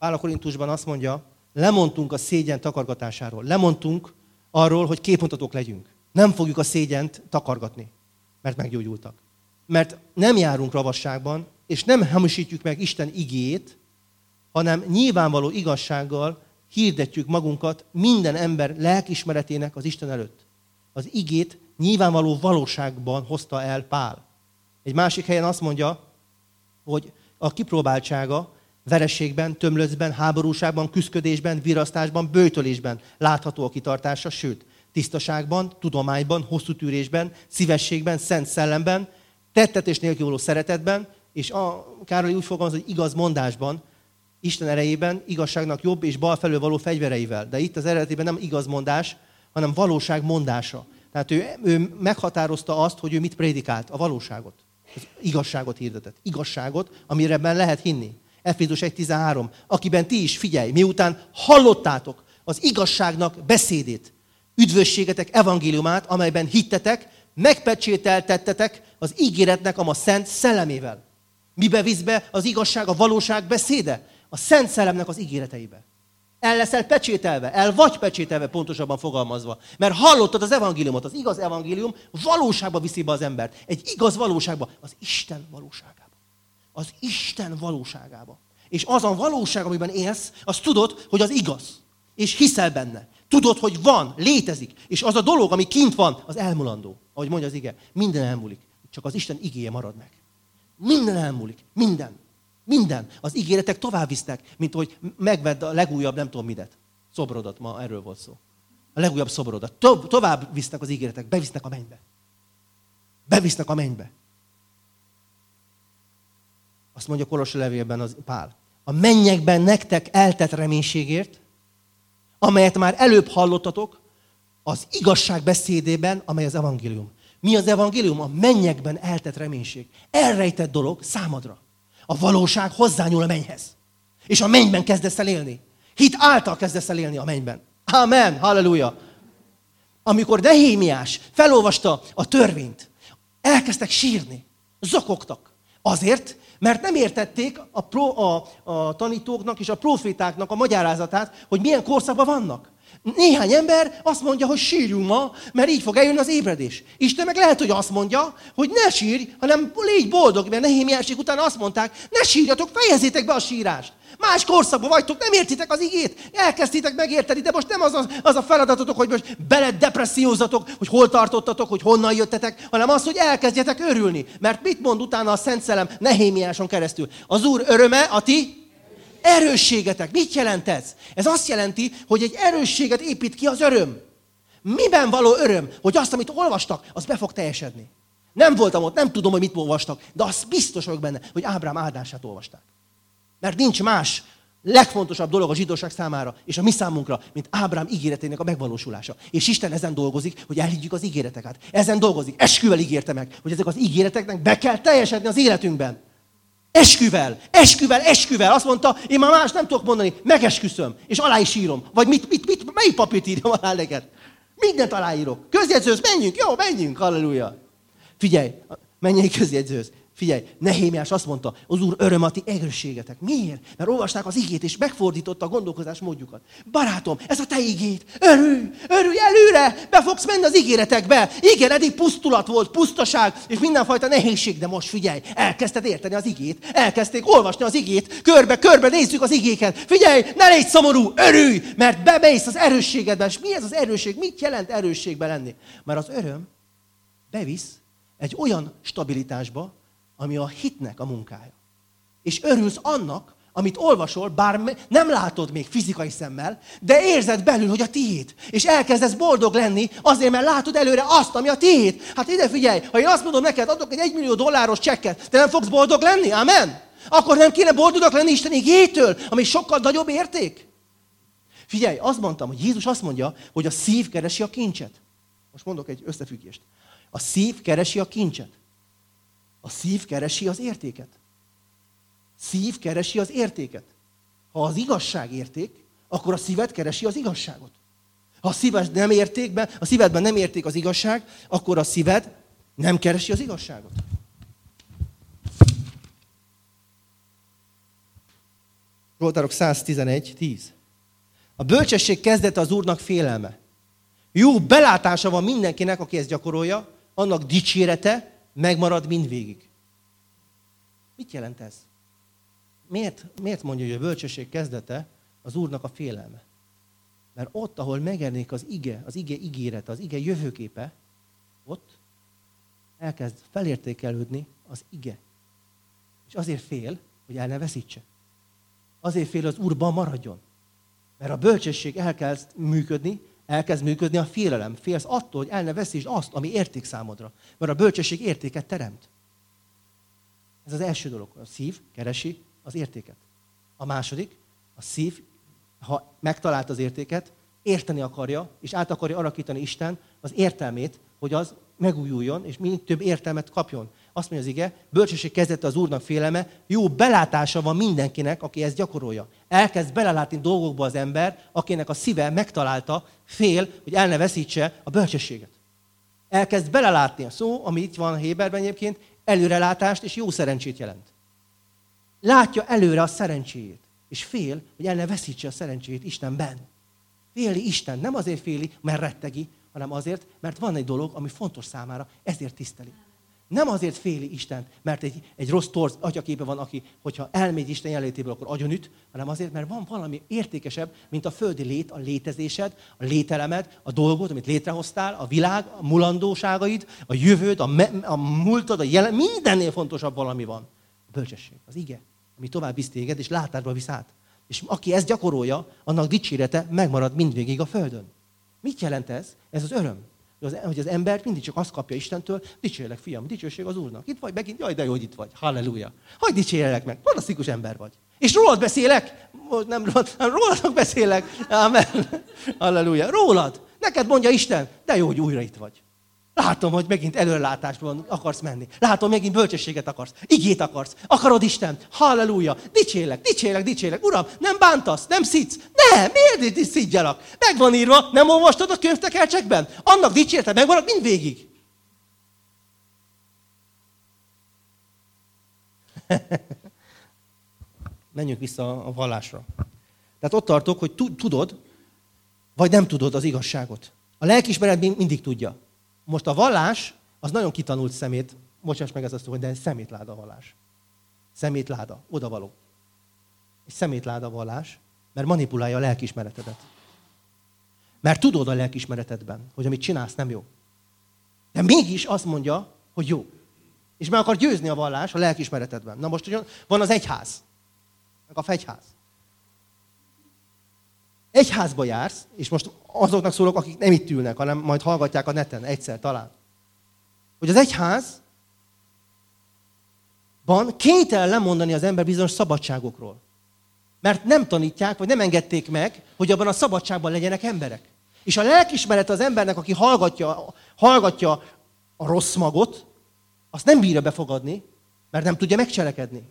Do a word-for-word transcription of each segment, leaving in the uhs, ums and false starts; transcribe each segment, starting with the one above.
Pál a Korintusban azt mondja, lemondtunk a szégyen takargatásáról. Lemondtunk arról, hogy képmutatók legyünk. Nem fogjuk a szégyent takargatni, mert meggyógyultak. Mert nem járunk ravasságban, és nem hamisítjuk meg Isten igéjét, hanem nyilvánvaló igazsággal hirdetjük magunkat minden ember lelkiismeretének az Isten előtt. Az igét nyilvánvaló valóságban hozta el Pál. Egy másik helyen azt mondja, hogy a kipróbáltsága vereségben, tömlöcben, háborúságban, küszködésben, virasztásban, böjtölésben látható a kitartása, sőt, tisztaságban, tudományban, hosszú tűrésben, szívességben, szent szellemben, tettetés nélkül való szeretetben, és a Károly úgy fogalmaz, hogy igaz mondásban, Isten erejében, igazságnak jobb és bal felől való fegyvereivel. De itt az eredetében nem igaz mondás, hanem valóság mondása. Tehát ő, ő meghatározta azt, hogy ő mit prédikált, a valóságot. Az igazságot hirdetett. Igazságot, amire ebben lehet hinni. Efézus egy tizenhárom. Akiben ti is, figyelj, miután hallottátok az igazságnak beszédét, üdvösségetek evangéliumát, amelyben hittetek, megpecsételtettetek az ígéretnek a ma szent szellemével. Mibe visz be az igazság, a valóság beszéde? A szent szellemnek az ígéreteibe. El leszel pecsételve, el vagy pecsételve, pontosabban fogalmazva. Mert hallottad az evangéliumot, az igaz evangélium valóságba viszi be az embert. Egy igaz valóságba, az Isten valóságába. Az Isten valóságába. És az a valóság, amiben élsz, azt tudod, hogy az igaz. És hiszel benne. Tudod, hogy van, létezik. És az a dolog, ami kint van, az elmulandó. Ahogy mondja az ige, minden elmúlik. Csak az Isten igéje marad meg. Minden elmúlik. Minden. Minden. Az ígéretek tovább visznek, mint hogy megvedd a legújabb, nem tudom midet. Szobrodat, ma erről volt szó. A legújabb szobrodat. To- tovább visznek az ígéretek, bevisznek a mennybe. Bevisznek a mennybe. Azt mondja Kolossi levélben az Pál. A mennyekben nektek eltett reménységért, amelyet már előbb hallottatok, az igazság beszédében, amely az evangélium. Mi az evangélium? A mennyekben eltett reménység. Elrejtett dolog számadra. A valóság hozzányúl a mennyhez. És a mennyben kezdesz el élni. Hit által kezdesz el élni a mennyben. Amen, halleluja. Amikor Nehémiás felolvasta a törvényt, elkezdtek sírni, zokogtak. Azért, mert nem értették a, pro, a, a tanítóknak és a profétáknak a magyarázatát, hogy milyen korszakban vannak. Néhány ember azt mondja, hogy sírjunk ma, mert így fog eljönni az ébredés. Isten meg lehet, hogy azt mondja, hogy ne sírj, hanem légy boldog, mert Nehémiásék után azt mondták, ne sírjatok, fejezzétek be a sírást. Más korszakban vagytok, nem értitek az igét, elkezdtétek megérteni, de most nem az a, az a feladatotok, hogy most beledepressziózatok, hogy hol tartottatok, hogy honnan jöttetek, hanem az, hogy elkezdjetek örülni. Mert mit mond utána a Szent Szellem Nehémiáson keresztül? Az Úr öröme a ti erősségetek. Mit jelent ez? Ez azt jelenti, hogy egy erősséget épít ki az öröm. Miben való öröm? Hogy azt, amit olvastak, az be fog teljesedni. Nem voltam ott, nem tudom, hogy mit olvastak, de az biztos vagyok benne, hogy Ábrám áldását olvasták. Mert nincs más legfontosabb dolog a zsidóság számára, és a mi számunkra, mint Ábrám ígéretének a megvalósulása. És Isten ezen dolgozik, hogy elhiggyük az ígéreteket. Ezen dolgozik. Esküvel ígérte meg, hogy ezek az ígéreteknek be kell teljesedni az életünkben. Esküvel, esküvel, esküvel. Azt mondta, én már más nem tudok mondani, megesküszöm, és alá is írom. Vagy mit, mit, mit, melyik papírt írjam alá neked? Mindent aláírok. Közjegyzőhöz menjünk, jó, menjünk, halleluja. Figyelj, menjél közjegyzőhöz. Figyelj, Nehémiás azt mondta, az Úr öröm a ti erősségetek. Miért? Mert olvasták az igét, és megfordította a gondolkozás módjukat. Barátom, ez a te igét. Örülj, örülj előre, be fogsz menni az ígéretekbe. Igen, eddig pusztulat volt, pusztaság, és mindenfajta nehézség, de most figyelj, elkezdted érteni az igét, elkezdték olvasni az igét, körbe-körbe nézzük az igéket. Figyelj, ne légy szomorú, örülj, mert bemész az erősségedbe. És mi ez az erősség? Mit jelent erősségbe lenni? Mert az öröm bevisz egy olyan stabilitásba, ami a hitnek a munkája. És örülsz annak, amit olvasol, bár nem látod még fizikai szemmel, de érzed belül, hogy a tiéd. És elkezdesz boldog lenni azért, mert látod előre azt, ami a tiéd. Hát ide figyelj, ha én azt mondom neked, adok egy egymillió dolláros csekket, te nem fogsz boldog lenni? Amen? Akkor nem kéne boldogak lenni Isten igétől, ami sokkal nagyobb érték? Figyelj, azt mondtam, hogy Jézus azt mondja, hogy a szív keresi a kincset. Most mondok egy összefüggést. A szív keresi a kincset. A szív keresi az értéket. Szív keresi az értéket. Ha az igazság érték, akkor a szíved keresi az igazságot. Ha a szíved nem értékben, a szívedben nem érték az igazság, akkor a szíved nem keresi az igazságot. Zsoltárok száztizenegy tíz. A bölcsesség kezdete az Úrnak félelme. Jó belátása van mindenkinek, aki ezt gyakorolja, annak dicsérete megmarad mindvégig. Mit jelent ez? Miért, miért mondja, hogy a bölcsesség kezdete az Úrnak a félelme? Mert ott, ahol megjelenik az ige, az ige ígérete, az ige jövőképe, ott elkezd felértékelődni az ige. És azért fél, hogy el ne veszítse. Azért fél, az Úrban maradjon. Mert a bölcsesség elkezd működni, elkezd működni a félelem. Félsz attól, hogy el ne veszítsd azt, ami érték számodra. Mert a bölcsesség értéket teremt. Ez az első dolog. A szív keresi az értéket. A második, a szív, ha megtalált az értéket, érteni akarja, és át akarja alakítani Isten az értelmét, hogy az megújuljon, és minél több értelmet kapjon. Azt mondja az ige, bölcsesség kezdete az Úrnak félelme, jó belátása van mindenkinek, aki ezt gyakorolja. Elkezd belelátni dolgokba az ember, akinek a szíve megtalálta, fél, hogy el ne veszítse a bölcsességet. Elkezd belelátni a szó, ami itt van a Héberben egyébként, előrelátást és jó szerencsét jelent. Látja előre a szerencséjét, és fél, hogy el ne veszítse a szerencséjét Istenben. Féli Isten, nem azért féli, mert rettegi, hanem azért, mert van egy dolog, ami fontos számára, ezért tiszteli. Nem azért féli Istent, mert egy, egy rossz torz atyaképe van, aki, hogyha elmegy Isten jelenlétéből, akkor agyonüt, hanem azért, mert van valami értékesebb, mint a földi lét, a létezésed, a lételemed, a dolgot, amit létrehoztál, a világ, a mulandóságaid, a jövőd, a, me, a múltad, a jelen, mindennél fontosabb valami van. A bölcsesség, az ige, ami tovább visz téged, és látásba visz át. És aki ezt gyakorolja, annak dicsérete megmarad mindvégig a földön. Mit jelent ez? Ez az öröm. Hogy az ember mindig csak azt kapja Istentől, dicsérlek, fiam, dicsőség az Úrnak. Itt vagy megint, jaj, de jó, hogy itt vagy. Halleluja. Hogy dicsérlek meg? Fantasztikus ember vagy. És rólad beszélek? Nem rólad, nem róladnak beszélek. Amen. Halleluja. Rólad. Neked mondja Isten, de jó, hogy újra itt vagy. Látom, hogy megint előrelátásban akarsz menni. Látom, megint bölcsességet akarsz. Igét akarsz. Akarod Istent. Halleluja. Dicsérlek, dicsérlek, dicsérlek. Uram, nem bántasz, nem szidsz. Nem, miért is szidjalak? Meg van írva, nem olvastad a könyvtekercsekben? Annak dicsérte, megmarad mindvégig. Menjünk vissza a vallásra. Tehát ott tartok, hogy tudod, vagy nem tudod az igazságot. A lelkiismeret mindig tudja. Most a vallás, az nagyon kitanult szemét, bocsáss meg ez a szó, de szemétláda vallás. Szemétláda, odavaló. Egy szemétláda vallás, mert manipulálja a lelkiismeretedet. Mert tudod a lelkiismeretedben, hogy amit csinálsz nem jó. De mégis azt mondja, hogy jó. És meg akar győzni a vallás a lelkiismeretedben. Na most ugyan van az egyház, meg a fegyház. Egyházba jársz, és most azoknak szólok, akik nem itt ülnek, hanem majd hallgatják a neten egyszer talán. Hogy az egyházban kénytelen lemondani az ember bizonyos szabadságokról. Mert nem tanítják, vagy nem engedték meg, hogy abban a szabadságban legyenek emberek. És a lelkiismeret az embernek, aki hallgatja, hallgatja a rossz magot, azt nem bírja befogadni, mert nem tudja megcselekedni.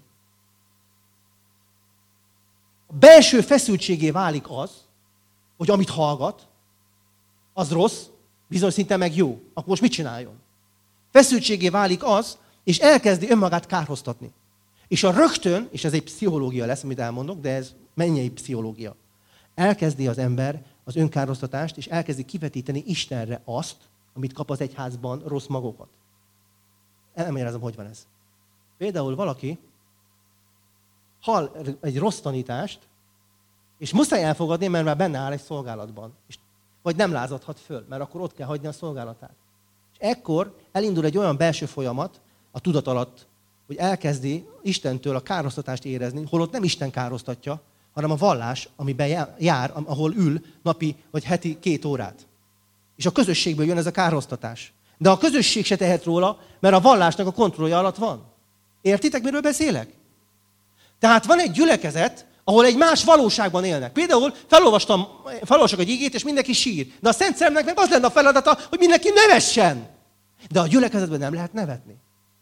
A belső feszültségé válik az, hogy amit hallgat, az rossz, bizonyos szinten meg jó. Akkor most mit csináljon? Feszültségé válik az, és elkezdi önmagát kárhoztatni. És a rögtön, és ez egy pszichológia lesz, amit elmondok, de ez mennyei pszichológia. Elkezdi az ember az önkárhoztatást, és elkezdi kivetíteni Istenre azt, amit kap az egyházban, rossz magokat. Elmagyarázom, hogy van ez. Például valaki hall egy rossz tanítást, és muszáj elfogadni, mert már benne áll egy szolgálatban. És vagy nem lázadhat föl, mert akkor ott kell hagyni a szolgálatát. És ekkor elindul egy olyan belső folyamat a tudat alatt, hogy elkezdi Istentől a károsztatást érezni, holott nem Isten károsztatja, hanem a vallás, amiben jár, ahol ül napi vagy heti két órát. És a közösségből jön ez a károsztatás. De a közösség se tehet róla, mert a vallásnak a kontrollja alatt van. Értitek, miről beszélek? Tehát van egy gyülekezet, ahol egy más valóságban élnek. Például felolvastam, felolvasok egy igét, és mindenki sír. De a Szent Szellemnek meg az lenne a feladata, hogy mindenki nevessen. De a gyülekezetben nem lehet nevetni.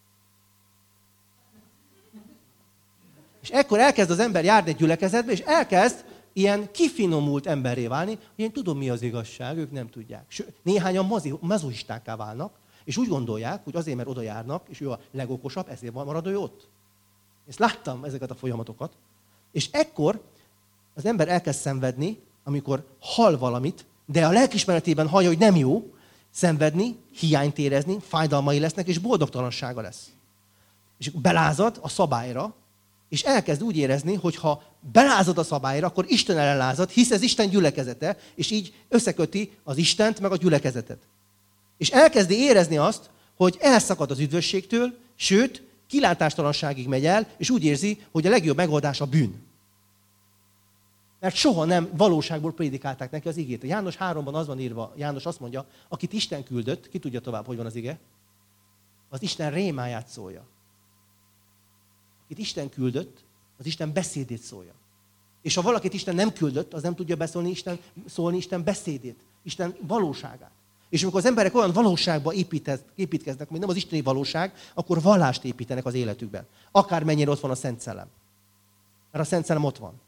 És ekkor elkezd az ember járni egy gyülekezetbe, és elkezd ilyen kifinomult emberré válni, hogy én tudom, mi az igazság, ők nem tudják. Sőt, néhányan mazoistákká válnak, és úgy gondolják, hogy azért, mert oda járnak, és ő a legokosabb, ezért van marad ő ott. Ezt láttam, ezeket a folyamatokat. És ekkor az ember elkezd szenvedni, amikor hall valamit, de a lelkiismeretében hallja, hogy nem jó, szenvedni, hiányt érezni, fájdalmai lesznek, és boldogtalansága lesz. És belázad a szabályra, és elkezd úgy érezni, hogy ha belázad a szabályra, akkor Isten ellen lázad, hisz ez Isten gyülekezete, és így összeköti az Istent meg a gyülekezetet. És elkezdi érezni azt, hogy elszakad az üdvösségtől, sőt, kilátástalanságig megy el, és úgy érzi, hogy a legjobb megoldás a bűn. Mert soha nem valóságból prédikálták neki az igét. A János háromban az van írva, János azt mondja, akit Isten küldött, ki tudja tovább, hogy van az ige, az Isten rémáját szólja. Akit Isten küldött, az Isten beszédét szólja. És ha valakit Isten nem küldött, az nem tudja beszólni Isten, szólni Isten beszédét, Isten valóságát. És amikor az emberek olyan valóságba építkeznek, ami nem az isteni valóság, akkor vallást építenek az életükben. Akármennyire ott van a Szent Szellem. Mert a Szent Szellem ott van.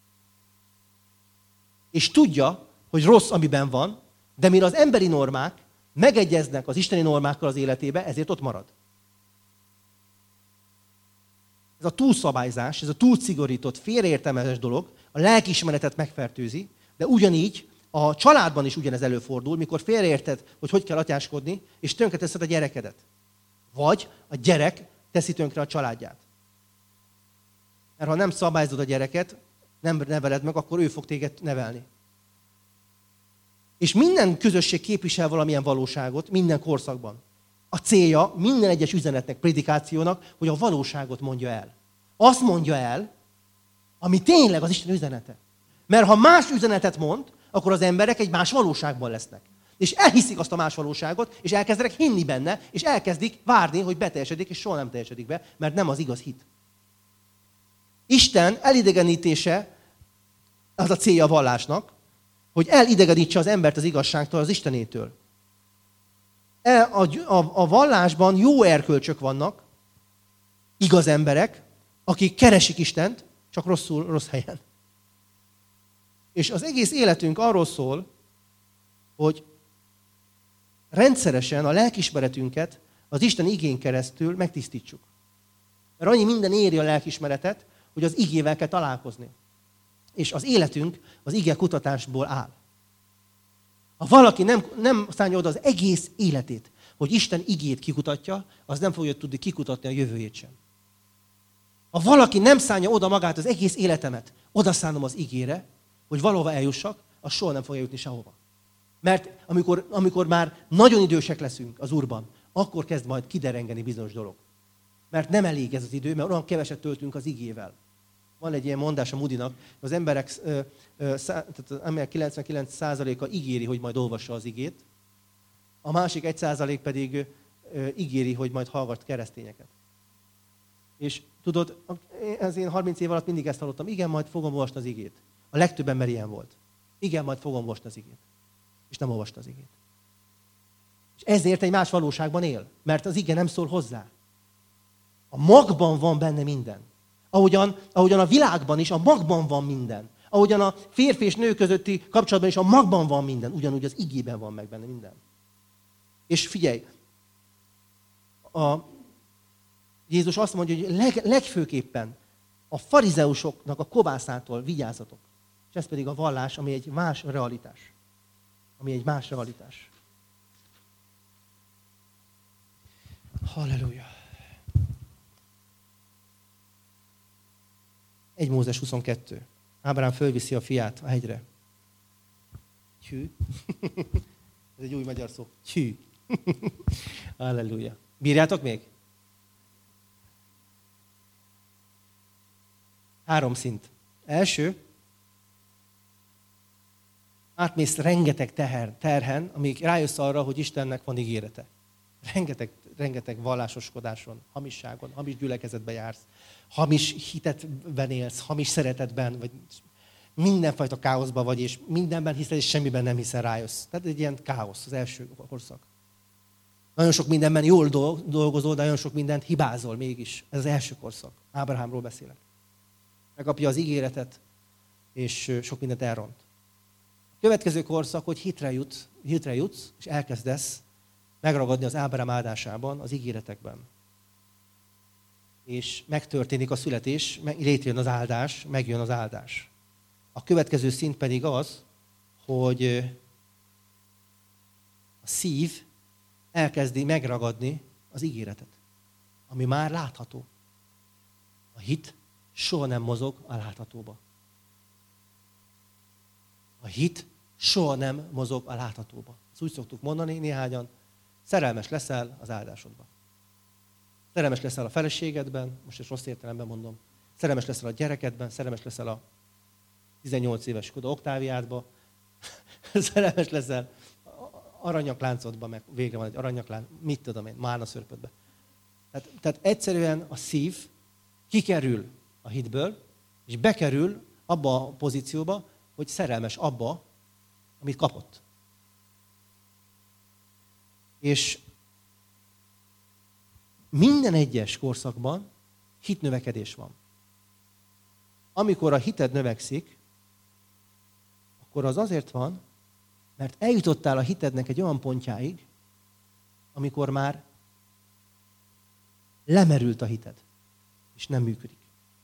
És tudja, hogy rossz, amiben van, de mire az emberi normák megegyeznek az isteni normákkal az életébe, ezért ott marad. Ez a túlszabályzás, ez a túlszigorított, félreértelmezés dolog a lelkiismeretet megfertőzi, de ugyanígy a családban is ugyanez előfordul, mikor félreérted, hogy hogy kell atyáskodni, és tönkreteszed a gyerekedet. Vagy a gyerek teszi tönkre a családját. Mert ha nem szabályzod a gyereket, nem neveled meg, akkor ő fog téged nevelni. És minden közösség képvisel valamilyen valóságot, minden korszakban. A célja minden egyes üzenetnek, prédikációnak, hogy a valóságot mondja el. Azt mondja el, ami tényleg az Isten üzenete. Mert ha más üzenetet mond, akkor az emberek egy más valóságban lesznek. És elhiszik azt a más valóságot, és elkezdenek hinni benne, és elkezdik várni, hogy beteljesedik, és soha nem teljesedik be, mert nem az igaz hit. Isten elidegenítése az a célja a vallásnak, hogy elidegenítse az embert az igazságtól, az Istenétől. A, a, a vallásban jó erkölcsök vannak, igaz emberek, akik keresik Istent, csak rosszul, rossz helyen. És az egész életünk arról szól, hogy rendszeresen a lelkiismeretünket az Isten igén keresztül megtisztítsuk. Mert annyi minden éri a lelkiismeretet, hogy az igével kell találkozni. És az életünk az ige kutatásból áll. Ha valaki nem, nem szállja oda az egész életét, hogy Isten igét kikutatja, az nem fogja tudni kikutatni a jövőjét sem. Ha valaki nem szállja oda magát az egész életemet, oda szánom az igére, hogy valahova eljussak, az soha nem fogja jutni sehova. Mert amikor, amikor már nagyon idősek leszünk az Úrban, akkor kezd majd kiderengeni bizonyos dolog. Mert nem elég ez az idő, mert olyan keveset töltünk az igével. Van egy ilyen mondás a Moodynak, az emberek, ö, ö, szá, tehát az emberek kilencvenkilenc százaléka ígéri, hogy majd olvassa az igét, a másik egy százalék pedig ö, ígéri, hogy majd hallgat keresztényeket. És tudod, az én harminc év alatt mindig ezt hallottam, igen, majd fogom olvasni az igét. A legtöbb ember ilyen volt. Igen, majd fogom olvasni az igét. És nem olvasta az igét. És ezért egy más valóságban él, mert az ige nem szól hozzá. A magban van benne minden. Ahogyan, ahogyan a világban is, a magban van minden. Ahogyan a férfi és nő közötti kapcsolatban is a magban van minden. Ugyanúgy az igében van meg benne minden. És figyelj, a Jézus azt mondja, hogy leg, legfőképpen a farizeusoknak a kovászától vigyázzatok. És ez pedig a vallás, ami egy más realitás. Ami egy más realitás. Halleluja. egy Mózes huszonkettő. Ábrám fölviszi a fiát a hegyre. Tyű. Ez egy új magyar szó. Tyű. Halleluja. Bírjátok még? Három szint. Első, átmész rengeteg teher, terhen, amíg rájössz arra, hogy Istennek van ígérete. Rengeteg, rengeteg vallásoskodáson, hamisságon, hamis gyülekezetbe jársz, hamis hitetben élsz, hamis szeretetben, vagy mindenfajta káoszban vagy, és mindenben hiszel, és semmiben nem hiszel, rájössz. Tehát egy ilyen káosz az első korszak. Nagyon sok mindenben jól dolgozol, de nagyon sok mindent hibázol mégis. Ez az első korszak. Ábrahámról beszélek. Megkapja az ígéretet, és sok mindent elront. A következő korszak, hogy hitre jutsz, hitre jutsz, és elkezdesz megragadni az Ábrám áldásában, az ígéretekben. És megtörténik a születés, létrejön az áldás, megjön az áldás. A következő szint pedig az, hogy a szív elkezdi megragadni az ígéretet, ami már látható. A hit soha nem mozog a láthatóba. A hit soha nem mozog a láthatóba. Ezt úgy szoktuk mondani néhányan, szerelmes leszel az áldásodban. Szerelmes leszel a feleségedben, most is rossz értelemben mondom, szerelmes leszel a gyerekedben, szerelmes leszel a tizennyolc éves Skoda Oktáviádba, szerelmes leszel aranyakláncodban, meg végre van egy aranyaklánc, mit tudom én, málna szörpödbe. Tehát, tehát egyszerűen a szív kikerül a hitből, és bekerül abba a pozícióba, hogy szerelmes abba, amit kapott. És minden egyes korszakban hitnövekedés van. Amikor a hited növekszik, akkor az azért van, mert eljutottál a hitednek egy olyan pontjáig, amikor már lemerült a hited, és nem működik.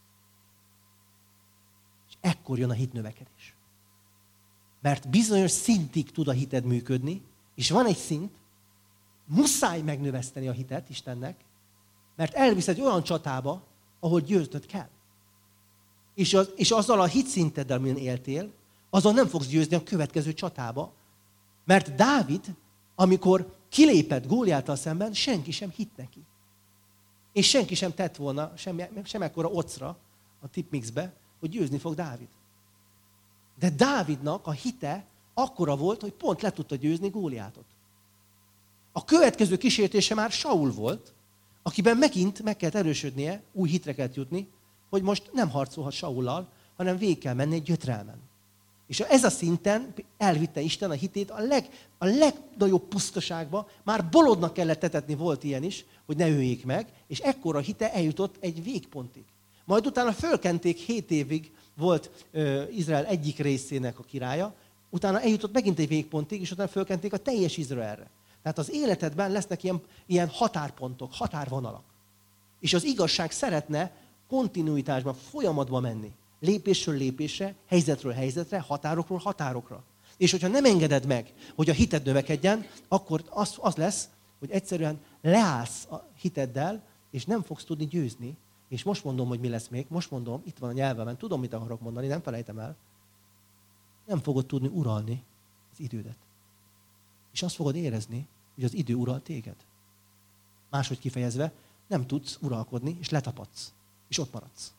És ekkor jön a hitnövekedés. Mert bizonyos szintig tud a hited működni, és van egy szint, muszáj megnöveszteni a hitet Istennek, mert elvisz egy olyan csatába, ahol győznöd kell. És, az, és azzal a hitszinteddel, amin éltél, azon nem fogsz győzni a következő csatába, mert Dávid, amikor kilépett Góliáttal szemben, senki sem hitt neki. És senki sem tett volna sem, sem ekkora ocra a tipmixbe, hogy győzni fog Dávid. De Dávidnak a hite akkora volt, hogy pont le tudta győzni Góliátot. A következő kísértése már Saul volt, akiben megint meg kellett erősödnie, új hitre kellett jutni, hogy most nem harcolhat Saullal, hanem végig kell menni egy gyötrelmen. És ez a szinten elvitte Isten a hitét a, leg, a legnagyobb pusztaságba, már bolondnak kellett tetetni, volt ilyen is, hogy ne öljék meg, és ekkor a hite eljutott egy végpontig. Majd utána fölkenték, hét évig volt ö, Izrael egyik részének a királya, utána eljutott megint egy végpontig, és utána fölkenték a teljes Izraelre. Tehát az életedben lesznek ilyen, ilyen határpontok, határvonalak. És az igazság szeretne kontinuitásban, folyamatban menni. Lépésről lépésre, helyzetről helyzetre, határokról határokra. És hogyha nem engeded meg, hogy a hited növekedjen, akkor az, az lesz, hogy egyszerűen leállsz a hiteddel, és nem fogsz tudni győzni. És most mondom, hogy mi lesz még. Most mondom, itt van a nyelvemen, tudom, mit akarok mondani, nem felejtem el. Nem fogod tudni uralni az idődet. És azt fogod érezni, hogy az idő ural téged. Máshogy kifejezve, nem tudsz uralkodni, és letapadsz. És ott maradsz.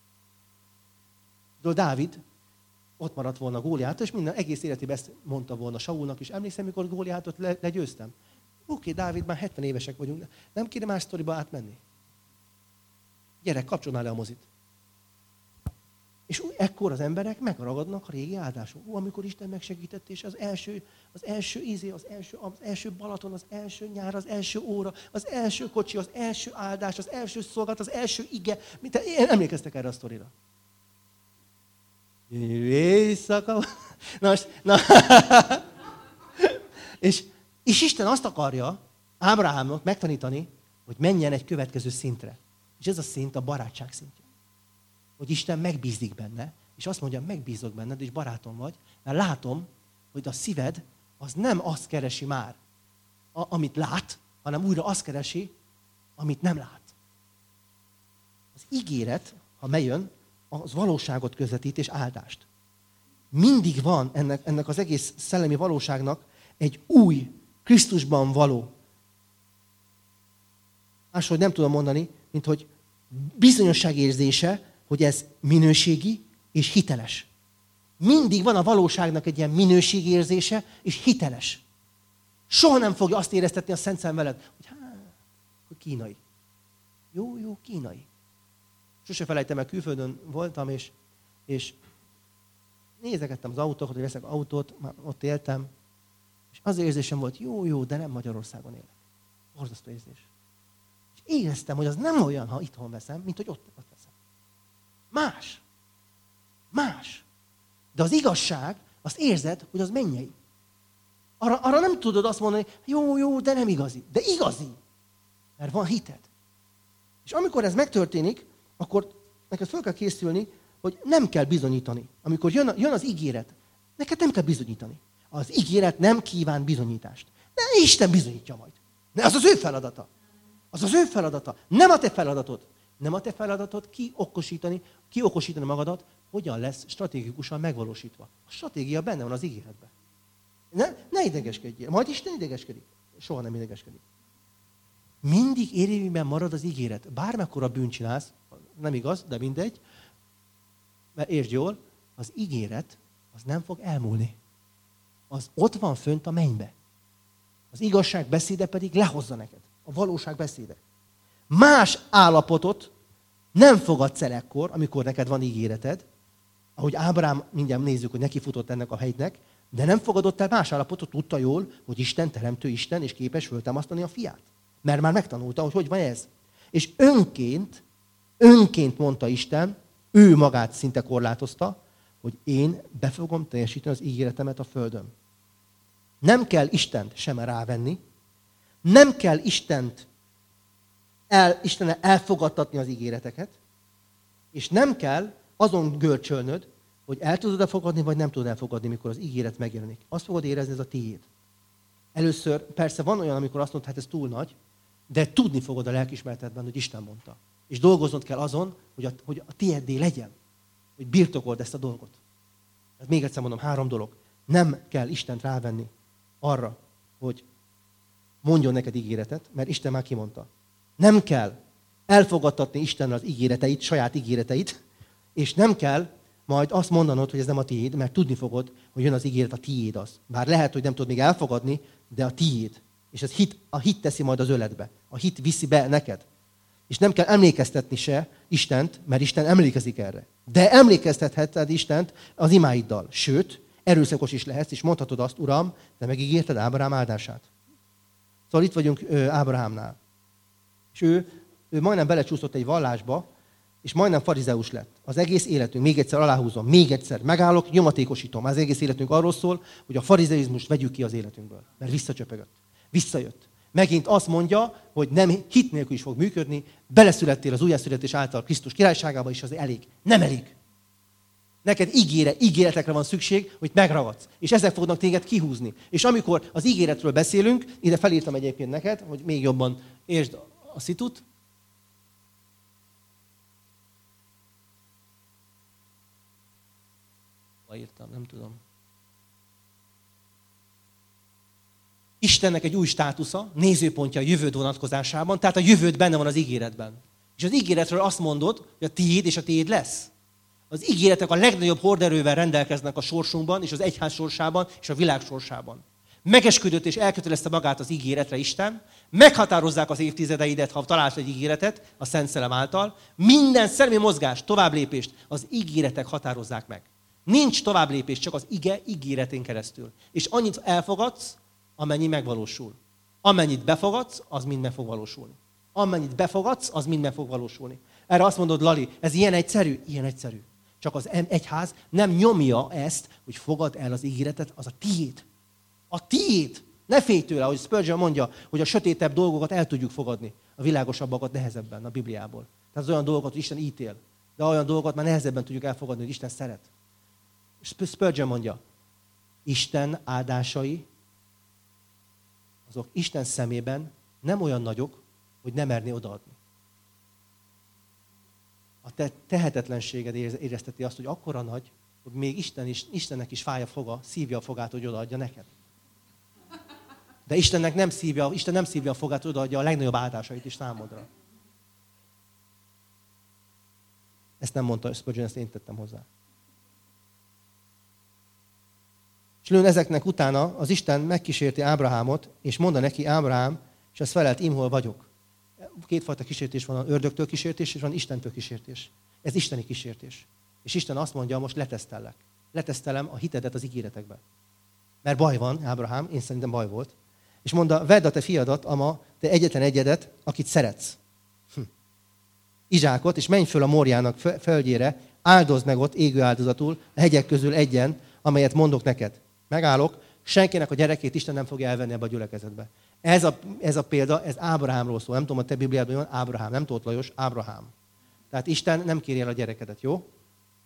De Dávid ott maradt volna Góliától, és minden egész életében ezt mondta volna Saulnak is. Emlékszem, mikor Góliátot le, legyőztem? Oké, okay, Dávid, már hetven évesek vagyunk. Nem kéne más sztoriba átmenni? Gyerek, kapcsolnál le a mozit. És ekkor az emberek megragadnak a régi áldások. Ó, amikor Isten megsegített, és az első, az első ízé, az első, az első Balaton, az első nyár, az első óra, az első kocsi, az első áldás, az első szolgálat, az első ige. Én emlékeztek erre a sztorira. Éjszaka. Na most, na. és, és Isten azt akarja Ábrahámnak megtanítani, hogy menjen egy következő szintre. És ez a szint a barátság szintje. Hogy Isten megbízik benne, és azt mondja, megbízok benned, és barátom vagy, mert látom, hogy a szíved az nem azt keresi már, amit lát, hanem újra azt keresi, amit nem lát. Az ígéret, ha bejön, az valóságot közvetít és áldást. Mindig van ennek, ennek az egész szellemi valóságnak egy új, Krisztusban való. Máshogy nem tudom mondani, mint hogy bizonyosságérzése, hogy ez minőségi és hiteles. Mindig van a valóságnak egy ilyen minőségérzése és hiteles. Soha nem fogja azt éreztetni a Szent Szellem veled, hogy hát, hogy kínai. Jó, jó, kínai. Sose felejtem el, külföldön voltam, és, és nézegettem az autókat, hogy veszek autót, már ott éltem, és az érzésem volt, jó, jó, de nem Magyarországon élek. Borzasztó érzés. És éreztem, hogy az nem olyan, ha itthon veszem, mint hogy ott, ott veszem. Más. Más. De az igazság, azt érzed, hogy az mennyei. Arra, arra nem tudod azt mondani, jó, jó, de nem igazi. De igazi. Mert van hited. És amikor ez megtörténik, akkor neked fel kell készülni, hogy nem kell bizonyítani. Amikor jön, jön az ígéret, neked nem kell bizonyítani. Az ígéret nem kíván bizonyítást. De Isten bizonyítja majd. De az az ő feladata. Az az ő feladata. Nem a te feladatod. Nem a te feladatod kiokosítani, kiokosítani magadat, hogyan lesz stratégikusan megvalósítva. A stratégia benne van az ígéretben. Ne, ne idegeskedjél. Majd Isten idegeskedik. Soha nem idegeskedik. Mindig érvényben marad az ígéret. Bármekkora bűnt csinálsz, nem igaz, de mindegy, mert értsd jól, az ígéret az nem fog elmúlni. Az ott van fönt a mennybe. Az igazság beszéde pedig lehozza neked. A valóság beszéde. Más állapotot nem fogadsz el ekkor, amikor neked van ígéreted, ahogy Ábrahám, mindjárt nézzük, hogy neki futott ennek a hegynek, de nem fogadott el más állapotot, tudta jól, hogy Isten teremtő Isten, és képes föltámasztani a fiát. Mert már megtanulta, hogy hogy van ez. És önként, önként mondta Isten, ő magát szinte korlátozta, hogy én be fogom teljesíteni az ígéretemet a földön. Nem kell Istent sem rávenni, nem kell Istent el, Istennel elfogadtatni az ígéreteket, és nem kell azon görcsölnöd, hogy el tudod elfogadni, vagy nem tudod elfogadni, mikor az ígéret megjelenik. Azt fogod érezni, ez a tiéd. Először persze van olyan, amikor azt mondod, hát ez túl nagy, de tudni fogod a lelkiismeretedben, hogy Isten mondta. És dolgoznod kell azon, hogy a, hogy a tiéddé legyen. Hogy birtokold ezt a dolgot. Hát még egyszer mondom, három dolog. Nem kell Istent rávenni arra, hogy mondjon neked ígéretet, mert Isten már kimondta. Nem kell elfogadtatni Istennel az ígéreteit, saját ígéreteit, és nem kell majd azt mondanod, hogy ez nem a tiéd, mert tudni fogod, hogy jön az ígéret, a tiéd az. Bár lehet, hogy nem tudod még elfogadni, de a tiéd. És ez hit, a hit teszi majd az öletbe. A hit viszi be neked. És nem kell emlékeztetni se Istent, mert Isten emlékezik erre. De emlékeztetheted Istent az imáiddal. Sőt, erőszakos is lehetsz, és mondhatod azt, Uram, te megígérted Ábrahám áldását. Szóval itt vagyunk ö, Ábrahámnál. És ő, ő majdnem belecsúszott egy vallásba, és majdnem farizeus lett. Az egész életünk, még egyszer aláhúzom, még egyszer megállok, nyomatékosítom. Az egész életünk arról szól, hogy a farizeizmust vegyük ki az életünkből. Mert visszacsöpögött. Visszajött. Megint azt mondja, hogy nem hit nélkül is fog működni, beleszülettél az újjászületés által Krisztus királyságába, és az elég. Nem elég. Neked ígére, ígéretekre van szükség, hogy megragadsz. És ezek fognak téged kihúzni. És amikor az ígéretről beszélünk, ide felírtam egyébként neked, hogy még jobban értsd a szitut. Hol írtam, nem tudom. Istennek egy új státusza, nézőpontja a jövőd vonatkozásában, tehát a jövőd benne van az ígéretben. És az ígéretről azt mondod, hogy a tiéd és a tiéd lesz. Az ígéretek a legnagyobb horderővel rendelkeznek a sorsunkban, és az egyház sorsában, és a világ sorsában. Megesküdött és elkötelezte magát az ígéretre Isten, meghatározzák az évtizedeidet, ha találsz egy ígéretet a Szent Szellem által. Minden szellemi mozgást, továbblépést az ígéretek határozzák meg. Nincs továbblépés, csak az ige ígéretén keresztül. És annyit elfogadsz, amennyi megvalósul. Amennyit befogadsz, az mind meg fog valósulni. Amennyit befogadsz, az mind meg fog valósulni. Erre azt mondod, Lali, ez ilyen egyszerű? Ilyen egyszerű. Csak az egyház nem nyomja ezt, hogy fogad el az ígéretet, az a tiéd. A tiéd. Ne félj tőle, ahogy Spurgeon mondja, hogy a sötétebb dolgokat el tudjuk fogadni, a világosabbakat nehezebben a Bibliából. Tehát az olyan dolgokat, hogy Isten ítél, de olyan dolgokat már nehezebben tudjuk elfogadni, hogy Isten szeret. Spurgeon mondja, Isten áldásai, azok Isten szemében nem olyan nagyok, hogy nem merné odaadni. A te tehetetlenséged érezteti azt, hogy akkora nagy, hogy még Isten is, Istennek is fáj a foga, szívja a fogát, hogy odaadja neked. De Istennek nem szívja, Isten nem szívja a fogát, hogy odaadja a legnagyobb áldásait is számodra. Ezt nem mondta Spurgeon, ezt én tettem hozzá. És lőn ezeknek utána az Isten megkísérti Ábrahámot, és mondta neki, Ábrahám, és ez felelt, én hol vagyok. Kétfajta kísértés van, a ördögtől kísértés, és van Istentől kísértés. Ez isteni kísértés. És Isten azt mondja, most letesztellek. Letesztelem a hitedet az ígéretekbe. Mert baj van, Ábrahám, én szerintem baj volt. És mondta, vedd a te fiadat, ama, te egyetlen egyedet, akit szeretsz. Hm. Izsákot, és menj föl a Móriának földjére, áldozd meg ott égő áldozatul, a hegyek közül egyen, amelyet mondok neked. Megállok, senkinek a gyerekét Isten nem fogja elvenni ebbe a gyülekezetbe. Ez a, ez a példa, ez Ábrahámról szól. Nem tudom, a te Bibliádban van Ábrahám, nem Tóth Lajos, Ábrahám. Tehát Isten nem kéri el a gyerekedet, jó?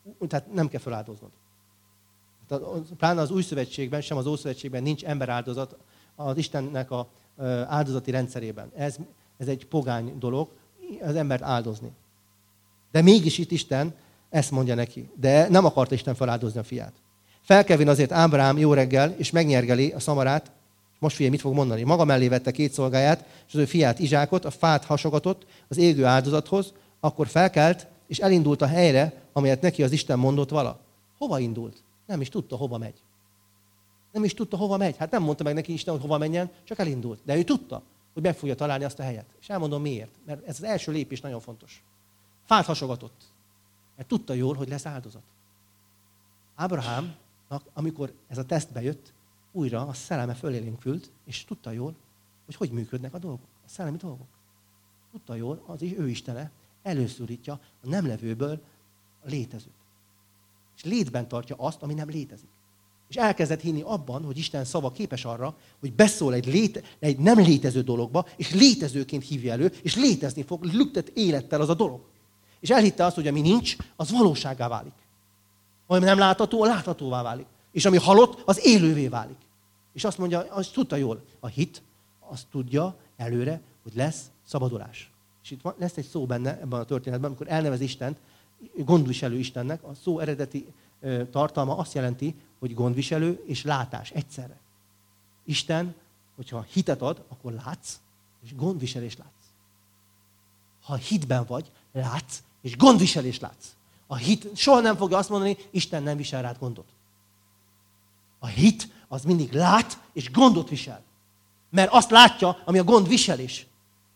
Tehát nem kell feláldoznod. Pláne az új szövetségben, sem az ószövetségben nincs emberáldozat az Istennek a áldozati rendszerében. Ez, ez egy pogány dolog, az embert áldozni. De mégis itt Isten ezt mondja neki. De nem akarta Isten feláldozni a fiát. Felkevin azért Ábrahám jó reggel, és megnyergeli a szamarát. Most figyelj, mit fog mondani? Maga mellé vette két szolgáját, és az ő fiát Izsákot, a fát hasogatott az égő áldozathoz, akkor felkelt, és elindult a helyre, amelyet neki az Isten mondott vala. Hova indult? Nem is tudta, hova megy. Nem is tudta, hova megy. Hát nem mondta meg neki Isten, hogy hova menjen, csak elindult. De ő tudta, hogy meg fogja találni azt a helyet. És elmondom miért. Mert ez az első lépés nagyon fontos. Fát hasogatott. Mert tudta jól, hogy lesz áldozat. Ábrahámnak, amikor ez a teszt bejött, újra a szelleme fölélénkült, és tudta jól, hogy hogy működnek a dolgok, a szellemi dolgok. Tudta jól, az ő Istene előszorítja a nem levőből a létezőt. És létben tartja azt, ami nem létezik. És elkezdett hinni abban, hogy Isten szava képes arra, hogy beszól egy, léte, egy nem létező dologba, és létezőként hívja elő, és létezni fog, lüktet élettel az a dolog. És elhitte azt, hogy ami nincs, az valósággá válik. Ami nem látható, láthatóvá válik. És ami halott, az élővé válik. És azt mondja, azt tudta jól, a hit azt tudja előre, hogy lesz szabadulás. És itt van, lesz egy szó benne ebben a történetben, amikor elnevez Istent, gondviselő Istennek, a szó eredeti ö, tartalma azt jelenti, hogy gondviselő és látás egyszerre. Isten, hogyha hitet ad, akkor látsz, és gondviselés látsz. Ha hitben vagy, látsz, és gondviselés látsz. A hit soha nem fogja azt mondani, Isten nem visel rád gondot. A hit az mindig lát, és gondot visel. Mert azt látja, ami a gondviselés.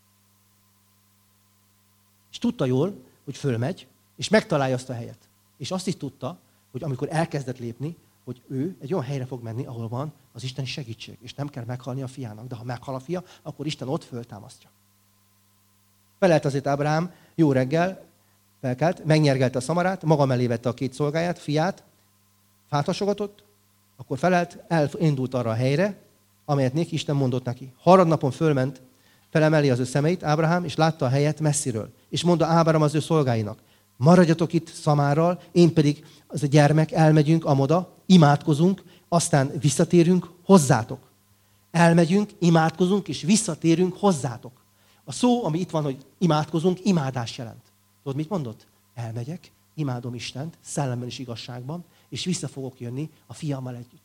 És tudta jól, hogy fölmegy, és megtalálja azt a helyet. És azt is tudta, hogy amikor elkezdett lépni, hogy ő egy olyan helyre fog menni, ahol van az Isten segítség, és nem kell meghalni a fiának. De ha meghal a fia, akkor Isten ott föltámasztja. Felelt azért Ábrahám, jó reggel, felkelt, megnyergelte a szamarát, maga mellé vette a két szolgáját, fiát, fát hasogatott, akkor felelt, elindult arra a helyre, amelyet néki Isten mondott neki. Harmadnapon fölment, felemeli az ő szemeit Ábrahám, és látta a helyet messziről. És mondta Ábrahám az ő szolgáinak, maradjatok itt Szamárral, én pedig az a gyermek, elmegyünk amoda, imádkozunk, aztán visszatérünk hozzátok. Elmegyünk, imádkozunk, és visszatérünk hozzátok. A szó, ami itt van, hogy imádkozunk, imádás jelent. Tudod, mit mondott? Elmegyek, imádom Istent, szellemben és igazságban, és vissza fogok jönni a fiammal együtt.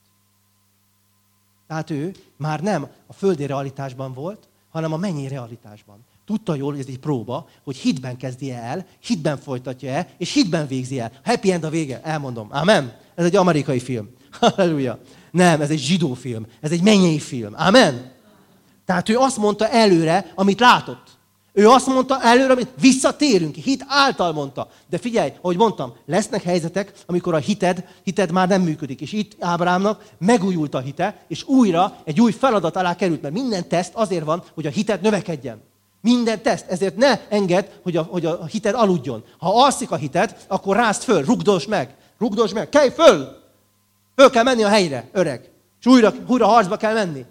Tehát ő már nem a földi realitásban volt, hanem a mennyi realitásban. Tudta jól, hogy ez egy próba, hogy hitben kezdi el, hitben folytatja el, és hitben végzi el. Happy end a vége, elmondom. Amen. Ez egy amerikai film. Halleluja. Nem, ez egy zsidó film. Ez egy mennyei film. Amen. Tehát ő azt mondta előre, amit látott. Ő azt mondta előre, amit visszatérünk. Hit által mondta. De figyelj, ahogy mondtam, lesznek helyzetek, amikor a hited, hited már nem működik. És itt Ábrahámnak megújult a hite, és újra egy új feladat alá került. Mert minden teszt azért van, hogy a hited növekedjen. Minden teszt. Ezért ne engedd, hogy a, hogy a hited aludjon. Ha alszik a hited, akkor rázd föl, rugdosd meg. Rugdosd meg, kelj föl! Föl kell menni a helyre, öreg. És újra, újra harcba kell menni.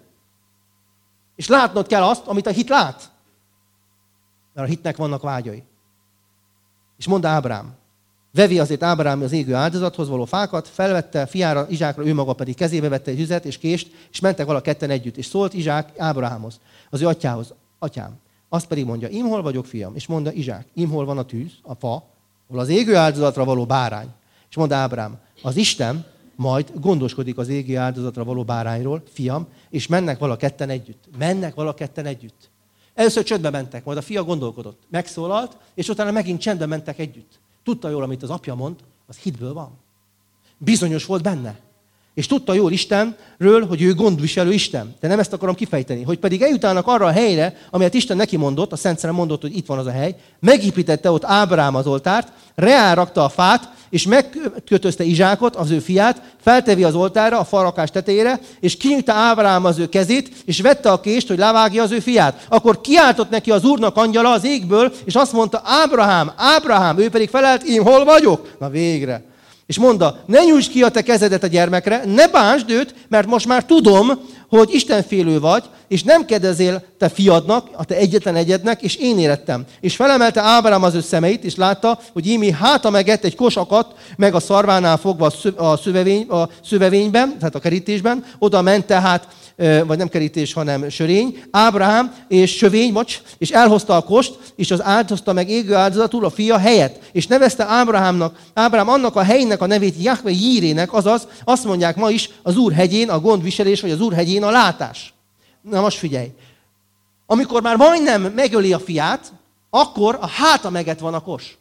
És látnod kell azt, amit a hit lát. Mert a hitnek vannak vágyai. És mondta Ábrám, vevi azért Ábrám az égő áldozathoz való fákat, felvette fiára, Izsákra, ő maga pedig kezébe vette egy üzet és kést, és mentek vala ketten együtt. És szólt Izsák Ábrahámhoz, az ő atyához, atyám. Azt pedig mondja, im hol vagyok, fiam? És mondja Izsák, im hol van a tűz, a fa, hol az égő áldozatra való bárány. És mondta Ábrám, az Isten majd gondoskodik az égő áldozatra való bárányról, fiam, és mennek vala ketten együtt. Mennek vala ketten együtt. Először csöndbe mentek, majd a fia gondolkodott. Megszólalt, és utána megint csendben mentek együtt. Tudta jól, amit az apja mond, az hitből van. Bizonyos volt benne. És tudta jól Istenről, hogy ő gondviselő Isten. De nem ezt akarom kifejteni. Hogy pedig eljutálnak arra a helyre, amelyet Isten neki mondott, a Szent Szellem mondott, hogy itt van az a hely, megépítette ott Ábrám az oltárt, reálrakta a fát, és megkötözte Izsákot, az ő fiát, feltevi az oltárra, a falrakás tetejére, és kinyújta Ábrám az ő kezét, és vette a kést, hogy levágja az ő fiát. Akkor kiáltott neki az Úrnak angyala az égből, és azt mondta, Ábrahám, Ábrahám, ő pedig felelt, én hol vagyok? Na végre. És mondta, ne nyújtsd ki a te kezedet a gyermekre, ne bántsd őt, mert most már tudom, hogy istenfélő vagy, és nem kedvezél te fiadnak, a te egyetlen egyednek, és én érettem. És felemelte Ábrám az ő szemeit, és látta, hogy ímé háta megett egy kos akadt, meg a szarvánál fogva a, szövevény, a szövevényben, tehát a kerítésben, oda ment tehát, vagy nem kerítés, hanem sörény, Ábrám és sövény, bocs, és elhozta a kost, és az áldozta meg égő áldozatul a fia helyett. És nevezte Ábrahámnak, Ábrám annak a helynek a nevét Jahve Jírének, azaz azt mondják ma is az Úr hegyén a gondviselés, vagy az Úr hegyén a látás. Na most figyelj. Amikor már majdnem megöli a fiát, akkor a háta meget van a kos.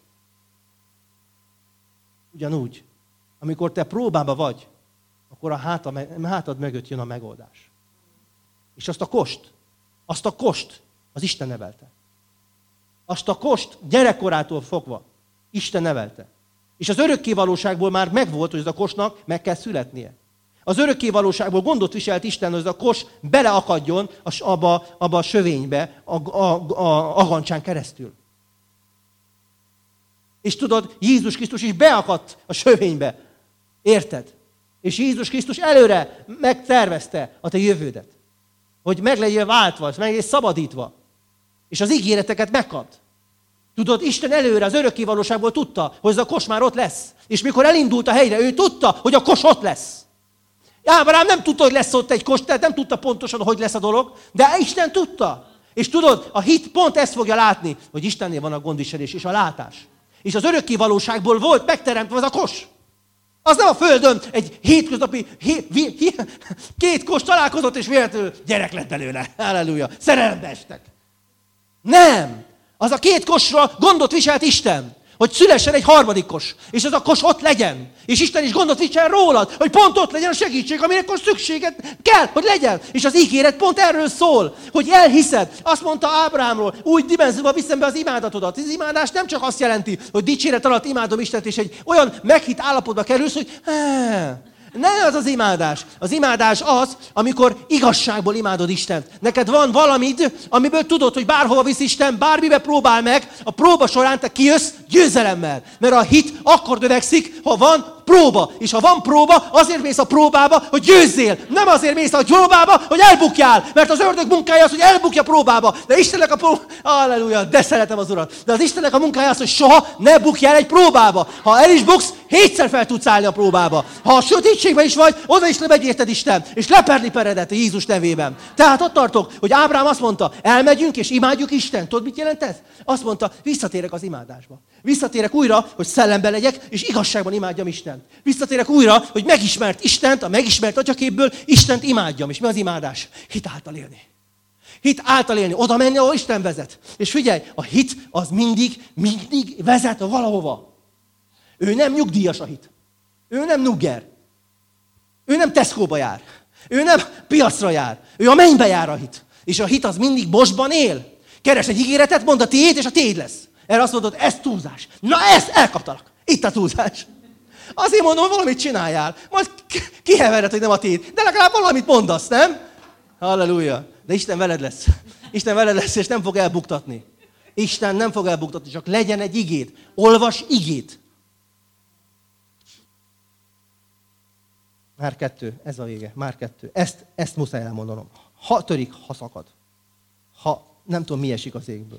Ugyanúgy. Amikor te próbába vagy, akkor a háta, hátad mögött jön a megoldás. És azt a kost, azt a kost az Isten nevelte. Azt a kost gyerekkorától fogva Isten nevelte. És az örökkévalóságból már megvolt, hogy ez a kosnak meg kell születnie. Az örökkévalóságból gondot viselt Isten, hogy ez a kos beleakadjon abba, abba a sövénybe, a, a, a agancsán keresztül. És tudod, Jézus Krisztus is beakadt a sövénybe. Érted? És Jézus Krisztus előre megtervezte a te jövődet. Hogy meg legyél váltva, meg legyél szabadítva. És az ígéreteket megkapd. Tudod, Isten előre az örökkévalóságból tudta, hogy ez a kos már ott lesz. És mikor elindult a helyre, ő tudta, hogy a kos ott lesz. Ábrám nem tudta, hogy lesz ott egy kos, tehát nem tudta pontosan, hogy lesz a dolog, de Isten tudta. És tudod, a hit pont ezt fogja látni, hogy Istennél van a gondviselés és a látás. És az örökkévalóságból volt megteremtve az a kos. Az nem a földön egy hétköznapi, hé, hé, hé, két kos találkozott, és véletlenül gyerek lett belőle. Halleluja. Szerelembe estek. Nem. Az a két kosra gondot viselt Isten, hogy szülessen egy harmadik kos. És az a kos ott legyen. És Isten is gondot visel rólad, hogy pont ott legyen a segítség, amire akkor szükséged kell, hogy legyen. És az ígéret pont erről szól, hogy elhiszed. Azt mondta Ábrámról, úgy dimenzióban viszem be az imádatodat. Az imádás nem csak azt jelenti, hogy dicséret alatt imádom Istent, és egy olyan meghitt állapotba kerülsz, hogy nem az az imádás. Az imádás az, amikor igazságból imádod Istent. Neked van valamid, amiből tudod, hogy bárhova visz Isten, bármibe próbál meg, a próba során te kijössz győzelemmel. Mert a hit akkor növekszik, ha van próba. És ha van próba, azért mész a próbába, hogy győzzél. Nem azért mész a próbába, hogy elbukjál. Mert az ördög munkája az, hogy elbukja próbába. De Istennek a próba... Halleluja, de szeretem az Urat. De az Istennek a munkája az, hogy soha ne bukjál egy próbába. Ha el is buksz, hétszer fel tudsz állni a próbába. Ha a sötétségben is vagy, oda is lebegyérted Isten. És leperli peredet a Jézus nevében. Tehát ott tartok, hogy Ábrám azt mondta, elmegyünk és imádjuk Istent. Tudod, mit jelent ez? Azt mondta, visszatérek az imádásba. Visszatérek újra, hogy szellemben legyek, és igazságban imádjam Istent. Visszatérek újra, hogy megismert Istent, a megismert atyaképből Istent imádjam. És mi az imádás? Hit által élni. Hit által élni, oda menni, ahol Isten vezet. És figyelj, a hit az mindig, mindig vezet valahova. Ő nem nyugdíjas a hit. Ő nem nugger. Ő nem Tesco-ba jár. Ő nem piacra jár. Ő a mennybe jár a hit. És a hit az mindig mostban él. Keres egy ígéretet, mondd a tiéd, és a tiéd lesz. Erre azt mondod, ez túlzás. Na ezt elkaptalak. Itt a túlzás. Azért mondom, valamit csináljál. Majd kihevered, hogy nem a tiéd. De legalább valamit mondasz, nem? Halleluja. De Isten veled lesz. Isten veled lesz, és nem fog elbuktatni. Isten nem fog elbuktatni, csak legyen egy igét. Olvas igét. Már kettő, ez a vége. Már kettő. Ezt, ezt muszáj elmondanom. Ha törik, ha szakad. Ha nem tudom, mi esik az égből.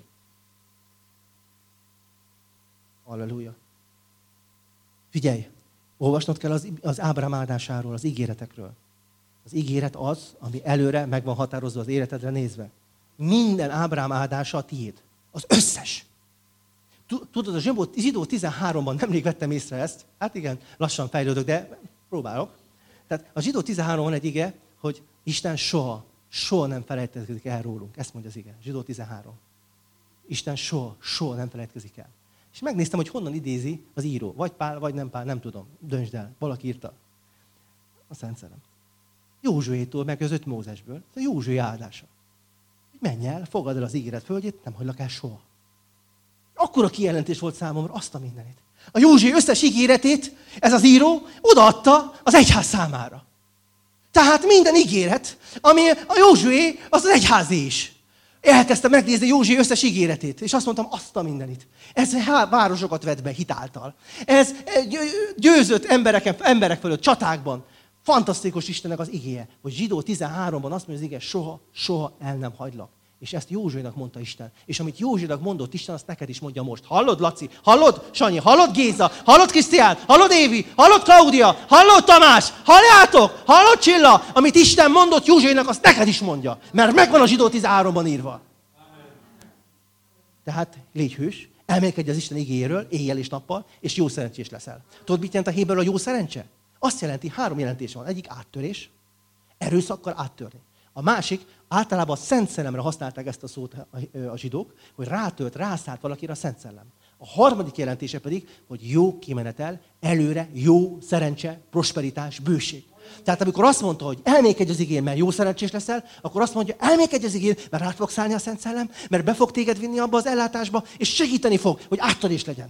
Halleluja. Figyelj, olvasnod kell az, az Ábrám áldásáról, az ígéretekről. Az ígéret az, ami előre meg van határozva az életedre nézve. Minden Ábrám áldása a tiéd. Az összes. Tudod, a Zsidó tizenháromban nemrég vettem észre ezt. Hát igen, lassan fejlődök, de próbálok. Tehát a Zsidó tizenháromban egy ige, hogy Isten soha, soha nem felejtkezik el rólunk. Ezt mondja az ige. Zsidó tizenhárom. Isten soha, soha nem felejtkezik el. És megnéztem, hogy honnan idézi az író. Vagy Pál, vagy nem Pál, nem tudom. Döntsd el. Valaki írta. A Szent Szellem. Józsuétól, meg az öt Mózesből. Ez a Józsué áldása. Menj el, fogadd el az ígéret földjét, nem hagylak el soha. Akkora kijelentés volt számomra, azt a mindenit. A Józsué összes ígéretét ez az író odaadta az egyház számára. Tehát minden ígéret, ami a Józsué, az az egyházé is. Elkezdtem megnézni Józsué összes ígéretét, és azt mondtam, azt a mindenit. Ez városokat vett be hitáltal. Ez győzött emberek, emberek fölött, csatákban. Fantasztikus Istennek az igéje, hogy Zsidó tizenháromban azt mondja az ige, soha, soha el nem hagylak. És ezt Józsuénak mondta Isten. És amit Józsuénak mondott Isten, azt neked is mondja most. Hallod, Laci? Hallod, Sanyi? Hallod, Géza? Hallod, Krisztián? Hallod, Évi? Hallod, Klaudia? Hallod, Tamás? Halljátok? Hallod, Csilla? Amit Isten mondott Józsuénak, azt neked is mondja. Mert megvan a Zsidó tizenháromban írva. Tehát légy hős, elmélkedj az Isten igéjéről, éjjel és nappal, és jó szerencsés leszel. Tudod, mit jelent a héberül a jó szerencse? Azt jelenti, három jelentés van. Egyik áttörés, erőszakkal áttörni. A másik, általában a Szent Szellemre használták ezt a szót a zsidók, hogy rátört, rászállt valakire a Szent Szellem. A harmadik jelentése pedig, hogy jó kimenetel, előre, jó szerencse, prosperitás, bőség. Tehát amikor azt mondta, hogy elmékedj az igén, mert jó szerencsés leszel, akkor azt mondja, elmékedj az igén, mert rá fog szállni a Szent Szellem, mert be fog téged vinni abba az ellátásba, és segíteni fog, hogy áttörés legyen.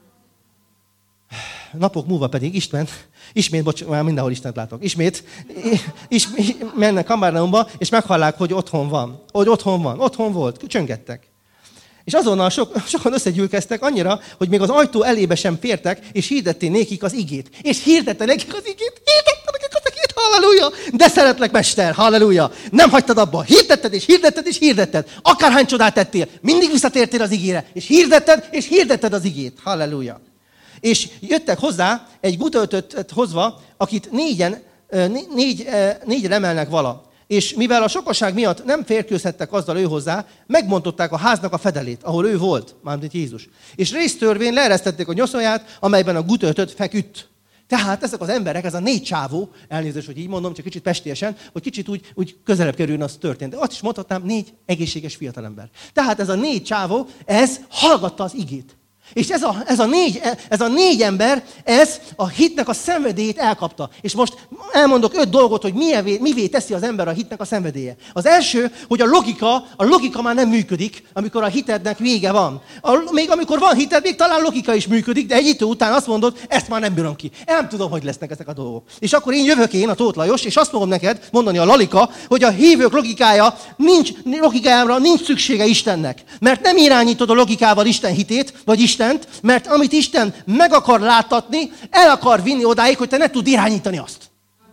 Napok múlva pedig Isten, ismét, bocs, már mindenhol Istent látok, ismét, is, is, mennek Kapernaumba, és meghallák, hogy otthon van. Hogy otthon van, otthon volt, csöngettek. És azonnal sok, sokan összegyűlkeztek annyira, hogy még az ajtó elébe sem fértek, és hirdették nékik az igét. És hirdette nekik az igét, hirdette nekik az igét, halleluja! De szeretlek, mester, halleluja! Nem hagytad abba, hirdetted, és hirdetted, és hirdetted. Akárhány csodát tettél, mindig visszatértél az igére, és hirdetted, és hirdetted az igét, halleluja! És jöttek hozzá egy gutaötöt hozva, akit négyen, négy, négyre emelnek vala. És mivel a sokaság miatt nem férkőzhettek azzal ő hozzá, megbontották a háznak a fedelét, ahol ő volt, mármint Jézus. És résztörvén leeresztették a nyoszóját, amelyben a gutaötöt feküdt. Tehát ezek az emberek, ez a négy csávó, elnézést, hogy így mondom, csak kicsit pestélyesen, hogy kicsit úgy, úgy közelebb kerüljön, az történt. De azt is mondhatnám, négy egészséges fiatalember. Tehát ez a négy csávó, ez hallgatta az igét. És ez a, ez, a négy, ez a négy ember, ez a hitnek a szenvedélyét elkapta. És most elmondok öt dolgot, hogy mivé, mivé teszi az ember a hitnek a szenvedélye. Az első, hogy a logika, a logika már nem működik, amikor a hitednek vége van. A, még amikor van hited, még talán logika is működik, de egy idő után azt mondod, ezt már nem bírom ki. Nem tudom, hogy lesznek ezek a dolgok. És akkor én jövök én, a Tóth Lajos, és azt fogom neked mondani a Lalika, hogy a hívők logikája, nincs, logikájára nincs szüksége Istennek. Mert nem irányítod a logikával Isten hitét, vagy Istent, mert amit Isten meg akar láttatni, el akar vinni odáig, hogy te ne tud irányítani azt.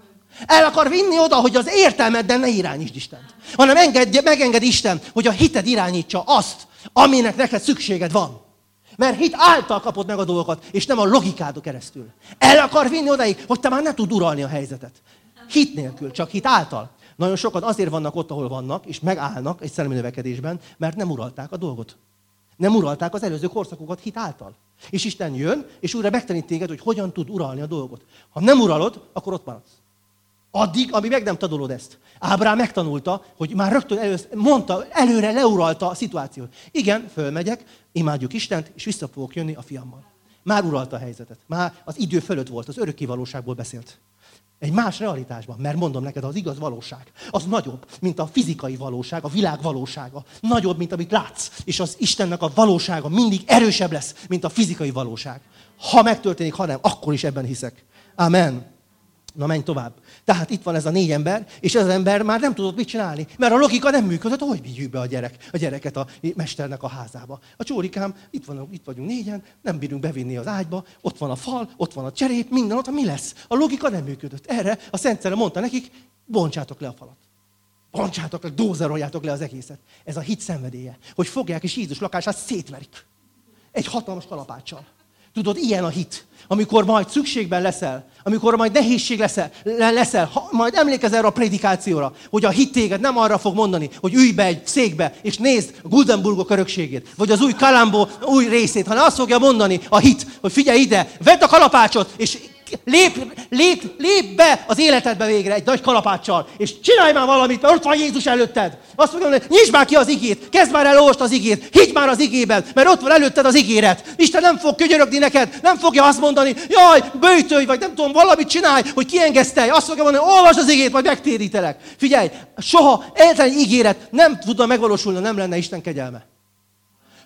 El akar vinni oda, hogy az értelmeddel ne irányítsd Istent. Hanem engedje, megenged Isten, hogy a hited irányítsa azt, aminek neked szükséged van. Mert hit által kapod meg a dolgokat, és nem a logikádon keresztül. El akar vinni odáig, hogy te már ne tud uralni a helyzetet. Hit nélkül, csak hit által. Nagyon sokan azért vannak ott, ahol vannak, és megállnak egy szellemi növekedésben, mert nem uralták a dolgot. Nem uralták az előző korszakokat hit által. És Isten jön, és újra megtanít téged, hogy hogyan tud uralni a dolgot. Ha nem uralod, akkor ott maradsz. Addig, amíg meg nem tanulod ezt. Ábrám megtanulta, hogy már rögtön elősz, mondta, előre leuralta a szituációt. Igen, fölmegyek, imádjuk Istent, és vissza fogok jönni a fiammal. Már uralta a helyzetet. Már az idő fölött volt, az örökké valóságból beszélt. Egy más realitásban, mert mondom neked, az igaz valóság, az nagyobb, mint a fizikai valóság, a világ valósága. Nagyobb, mint amit látsz. És az Istennek a valósága mindig erősebb lesz, mint a fizikai valóság. Ha megtörténik, ha nem, akkor is ebben hiszek. Amen. Na, menj tovább. Tehát itt van ez a négy ember, és ez az ember már nem tudott mit csinálni, mert a logika nem működött, hogy vigyük be a, gyerek, a gyereket a mesternek a házába. A csórikám, itt, van, itt vagyunk négyen, nem bírunk bevinni az ágyba, ott van a fal, ott van a cserép, minden ott, mi lesz? A logika nem működött. Erre a Szent Szellem mondta nekik, bontsátok le a falat. Bontsátok le, dózeroljátok le az egészet. Ez a hit szenvedélye, hogy fogják és Jézus lakását szétverik. Egy hatalmas kalapáccsal. Tudod, ilyen a hit. Amikor majd szükségben leszel, amikor majd nehézség leszel, leszel ha, majd emlékezz erre a prédikációra, hogy a hit téged nem arra fog mondani, hogy ülj be egy székbe, és nézd a Gutenbergok örökségét, vagy az új Kalambó új részét, hanem azt fogja mondani a hit, hogy figyelj ide, vedd a kalapácsot, és lép, lép, lép be az életedbe végre egy nagy kalapáccsal, és csinálj már valamit, mert ott van Jézus előtted. Azt fogja mondani, nyisd már ki az igét, kezd már el olvasni az igét, higgy már az igében, mert ott van előtted az ígéret. Isten nem fog könyörögni neked, nem fogja azt mondani, jaj, böjtölj, vagy nem tudom, valamit csinálj, hogy kiengesztelj. Azt fogja mondani, olvasd az igét, majd megtérítelek. Figyelj, soha egyetlen ígéret nem tudna megvalósulni, nem lenne Isten kegyelme.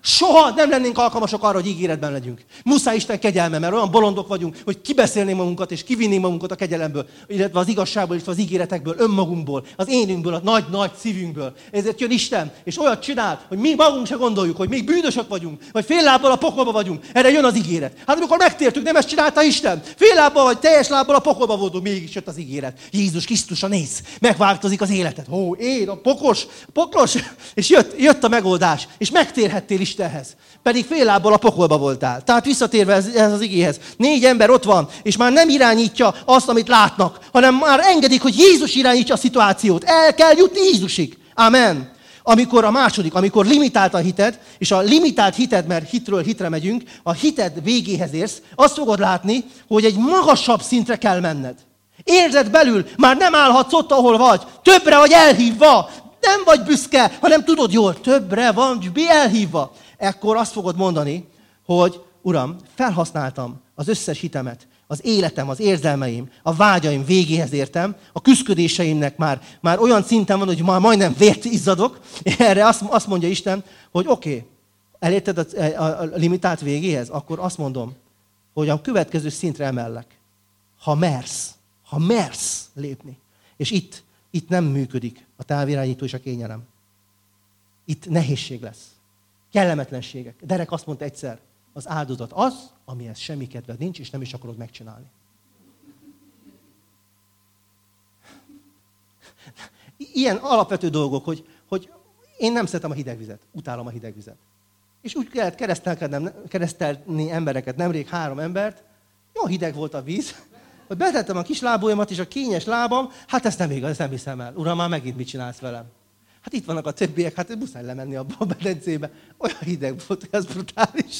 Soha nem lennénk alkalmasok arra, hogy ígéretben legyünk. Muszáj Isten kegyelme, mert olyan bolondok vagyunk, hogy kibeszélnénk magunkat, és kivinnénk magunkat a kegyelemből, illetve az igazságból, illetve az ígéretekből, önmagunkból, az énünkből, a nagy-nagy szívünkből. Ezért jön Isten, és olyat csinál, hogy mi magunk se gondoljuk, hogy még bűnösök vagyunk, vagy fél lábbal a pokolba vagyunk. Erre jön az ígéret. Hát amikor megtértünk, nem ezt csinálta Isten. Fél lábbal vagy teljes lábbal a pokolba voltunk, mégis jött az ígéret. Jézus Krisztusra néz, megváltozik az életed. Ó, én a pokos, poklos, és jött, jött a megoldás, és megtérhettél Istenhez. Pedig fél lábbal a pokolba voltál. Tehát visszatérve ez, ez az igéhez. Négy ember ott van, és már nem irányítja azt, amit látnak, hanem már engedik, hogy Jézus irányítja a szituációt. El kell jutni Jézusig. Amen. Amikor a második, amikor limitált a hited, és a limitált hited, mert hitről hitre megyünk, a hited végéhez érsz, azt fogod látni, hogy egy magasabb szintre kell menned. Érzed belül, már nem állhatsz ott, ahol vagy. Többre vagy elhívva. Nem vagy büszke, hanem tudod jól, többre van elhívva. Ekkor azt fogod mondani, hogy Uram, felhasználtam az összes hitemet, az életem, az érzelmeim, a vágyaim végéhez értem, a küszködéseimnek már, már olyan szinten van, hogy már majdnem vért izzadok. Erre azt, azt mondja Isten, hogy oké, okay, elérted a, a, a limitált végéhez, akkor azt mondom, hogy a következő szintre emellek. Ha mersz, ha mersz lépni. És itt, itt nem működik a távirányító és a kényelem. Itt nehézség lesz. Kellemetlenségek. Derek azt mondta egyszer, az áldozat az, amihez semmi kedved nincs, és nem is akarod megcsinálni. Ilyen alapvető dolgok, hogy, hogy én nem szeretem a hideg vizet, utálom a hideg vizet. És úgy kellett keresztelni embereket, nemrég három embert, jó hideg volt a víz, hogy betettem a kis lábujjamat és a kényes lábam, hát ezt nem igaz, ezt nem hiszem el. Uram, már megint mit csinálsz velem? Hát itt vannak a többiek, hát muszáj lemenni abba a medencébe. Olyan hideg volt, hogy az brutális.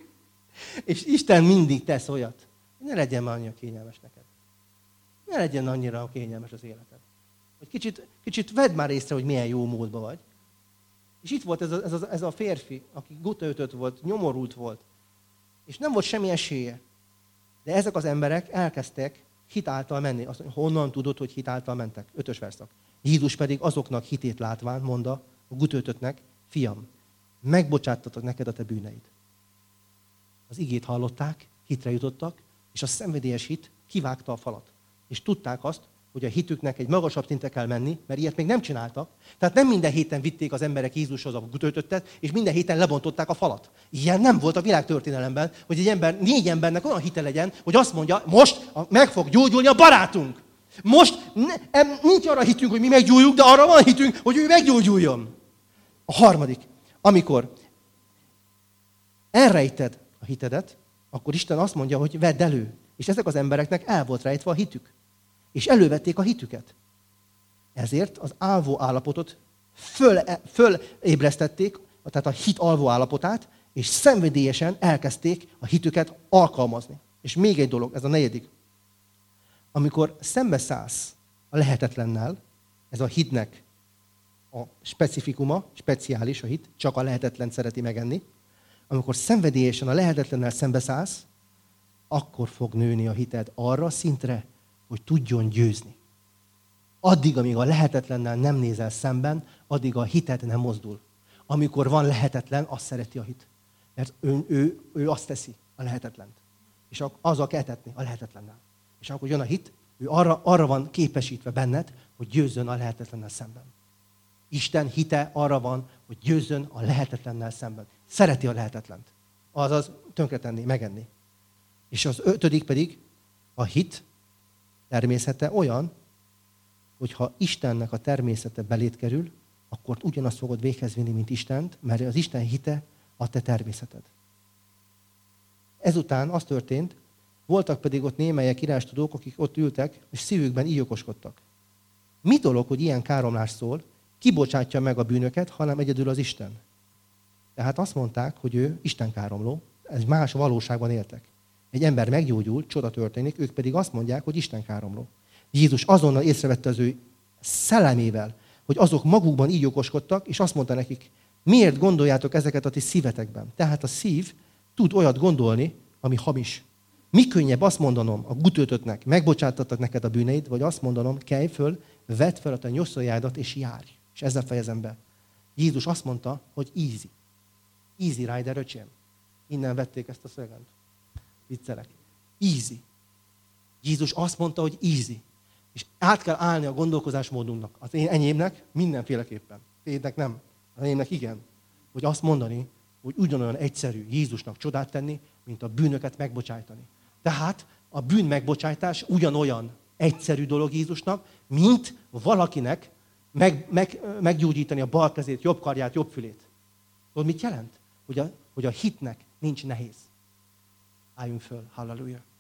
És Isten mindig tesz olyat. Ne legyen már annyira kényelmes neked. Ne legyen annyira kényelmes az életed. Hogy kicsit, kicsit vedd már észre, hogy milyen jó módban vagy. És itt volt ez a, ez a, ez a férfi, aki gutaötött volt, nyomorult volt. És nem volt semmi esélye. De ezek az emberek elkezdtek hitáltal menni. Azt mondja, honnan tudod, hogy hitáltal mentek? Ötös verszak. Jézus pedig azoknak hitét látván mondta a gutaötöttnek, fiam, megbocsáttatok neked a te bűneid. Az igét hallották, hitre jutottak, és a szenvedélyes hit kivágta a falat. És tudták azt, hogy a hitüknek egy magasabb szintre kell menni, mert ilyet még nem csináltak. Tehát nem minden héten vitték az emberek Jézushoz a gutaötöttet, és minden héten lebontották a falat. Ilyen nem volt a világtörténelemben, hogy egy ember, négy embernek olyan hite legyen, hogy azt mondja, most meg fog gyógyulni a barátunk. Most ne, nincs arra hitünk, hogy mi meggyógyuljuk, de arra van hitünk, hogy ő meggyógyuljon. A harmadik, amikor elrejted a hitedet, akkor Isten azt mondja, hogy vedd elő. És ezek az embereknek el volt rejtve a hitük. És elővették a hitüket. Ezért az alvó állapotot föl, fölébresztették, tehát a hit alvó állapotát, és szenvedélyesen elkezdték a hitüket alkalmazni. És még egy dolog, ez a negyedik. Amikor szembeszállsz a lehetetlennel, ez a hitnek a specifikuma, speciális a hit, csak a lehetetlen szereti megenni, amikor szenvedélyesen a lehetetlennel szembeszállsz, akkor fog nőni a hited arra a szintre, hogy tudjon győzni. Addig, amíg a lehetetlennel nem nézel szemben, addig a hited nem mozdul. Amikor van lehetetlen, azt szereti a hit. Mert ő, ő, ő azt teszi, a lehetetlent. És azzal kell etetni, a lehetetlennel. És akkor jön a hit, ő arra, arra van képesítve benned, hogy győzzön a lehetetlennel szemben. Isten hite arra van, hogy győzzön a lehetetlennel szemben. Szereti a lehetetlent. Azaz tönkretenni, megenni. És az ötödik pedig, a hit természete olyan, hogy ha Istennek a természete belét kerül, akkor ugyanazt fogod véghez vinni, mint Istent, mert az Isten hite a te természeted. Ezután az történt, voltak pedig ott némelyek írástudók, akik ott ültek, és szívükben így okoskodtak. Mi dolog, hogy ilyen káromlás szól, ki bocsátja meg a bűnöket, hanem egyedül az Isten? Tehát azt mondták, hogy ő Isten káromló, ez más valóságban éltek. Egy ember meggyógyul, csoda történik, ők pedig azt mondják, hogy Isten káromló. Jézus azonnal észrevette az ő szellemével, hogy azok magukban így okoskodtak, és azt mondta nekik, miért gondoljátok ezeket a ti szívetekben? Tehát a szív tud olyat gondolni, ami hamis. Mi könnyebb azt mondanom a gutaötöttnek, megbocsáttatok neked a bűneid, vagy azt mondanom, kelj föl, vedd fel a te nyoszójádat, és járj. És ezzel fejezem be. Jézus azt mondta, hogy easy. Easy Rider, öcsém. Innen vették ezt a szögent. Viccelek. Easy. Jézus azt mondta, hogy easy. És át kell állni a gondolkozásmódunknak. Az én enyémnek mindenféleképpen. Tédnek nem. Az enyémnek igen. Hogy azt mondani, hogy ugyanolyan egyszerű Jézusnak csodát tenni, mint a bűnöket megbocsájtani. Tehát a bűn megbocsájtás ugyanolyan egyszerű dolog Jézusnak, mint valakinek meg, meg, meggyógyítani a bal kezét, jobb karját, jobb fülét. Tudod, mit jelent? Hogy a, hogy a hitnek nincs nehéz. Álljunk föl, halleluja.